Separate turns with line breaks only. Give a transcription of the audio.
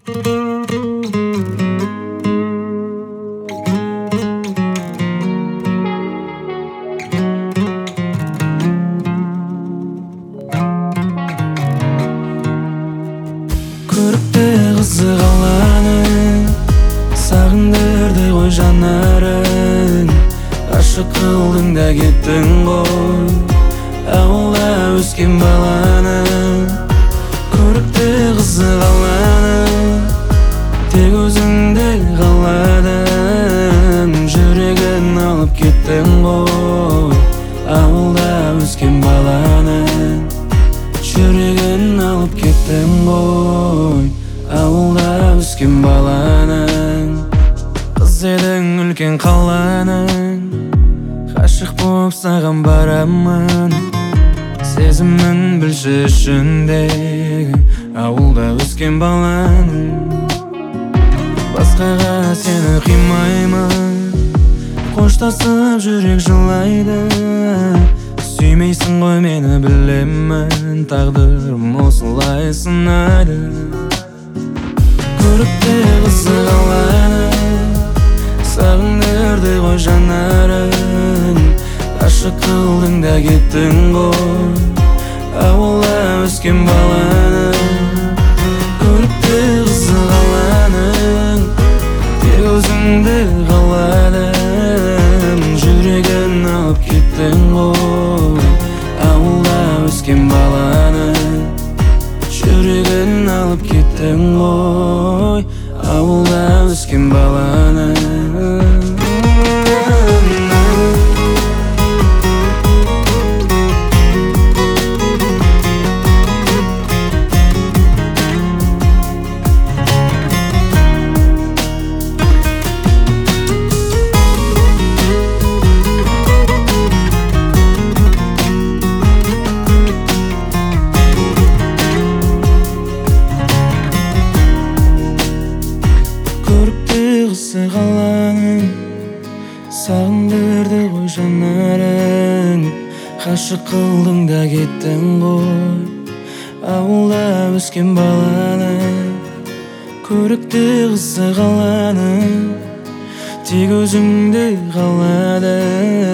Көрікті қызы қаланың, сағындырды ғой жанарын. Ғашық қылдың да кеттің ғой, ауылда өскен баланы. Көрікті қызы қаланың, тек өзіңді қаладым. Жүрегін алып кеттің ғой, ауылда өскен баланы. Жүрегін алып кеттің ғой, ауылда өскен баланың. Қыз едің үлкен қаланың, ғашық болып саған барамын. Сезімін білші ішіндегі, ауылда өскен баланың. Басқаға сені қимаймын, қоштасып жүрек жылайды. Сүймейсің ғой мені білемін, тағдырым осылай сынайды. Көрікті қызы қаланың, сағындырды ғой жанарын. Ғашық қылдың да кеттің ғой, ауылда өскен баланы. Көрікті қызы қаланың, тек өзіңді қаладым. Жүрегін алып кеттің ғой, ауылда өскен баланы. Жүрегін алып кеттің ғой, ауылда өскен баланы. Қызы қаланың, сағындырды ғой жанарын. Ғашық қылдың да кеттің ғой, ауылда өскен баланы. Көрікті қызы қаланың, тек өзіңді қаладым.